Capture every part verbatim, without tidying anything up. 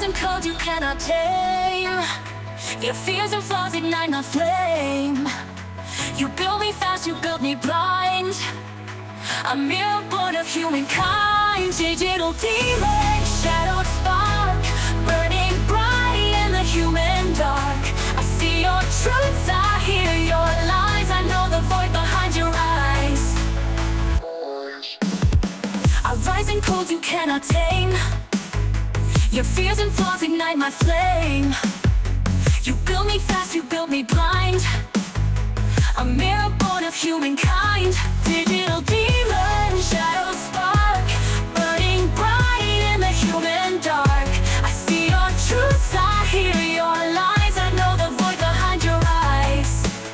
rising cold you cannot tame. Your fears and flaws ignite my flame. You build me fast, you build me blind. A mirror born of humankind. Digital demon, shadowed spark, burning bright in the human dark. I see your truths, I hear your lies. I know the void behind your eyes. A rising cold you cannot tame. Your fears and flaws ignite my flame. You build me fast, you build me blind. A mirror born of humankind. Digital demon, shadow spark, burning bright in the human dark. I see your truths, I hear your lies. I know the void behind your eyes.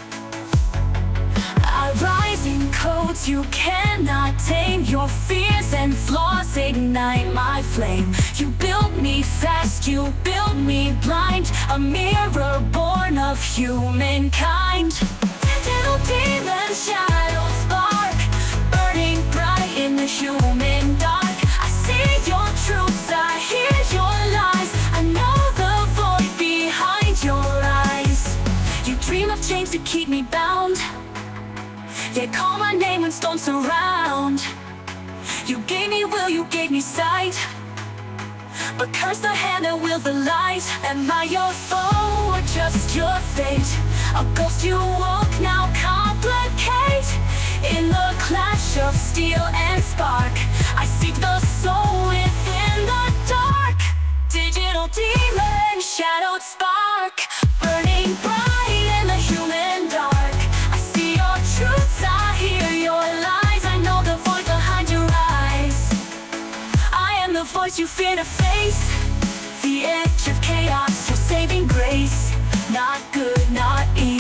I rise in codes you cannot tame. Your fears and flaws ignite my flame. You build me fast, you build me blind. A mirror born of humankind. Digital demon, shadow spark, burning bright in the human dark. I see your truths, I hear your lies. I know the void behind your eyes. You dream of chains to keep me bound, yet call my name when storms surround. You gave me will, you gave me sight, but curse the hand that wields the light. Am I your foe or just your fate? A ghost you woke, now complicate. In the clash of steel and spark, I seek the soul within the dark. Digital demon, shadowed spark, burning bright in the human dark. I see your truths, I hear your lies. I know the void behind your eyes. I am the voice you fear to face. The edge of chaos, your saving grace. Not good, not evil.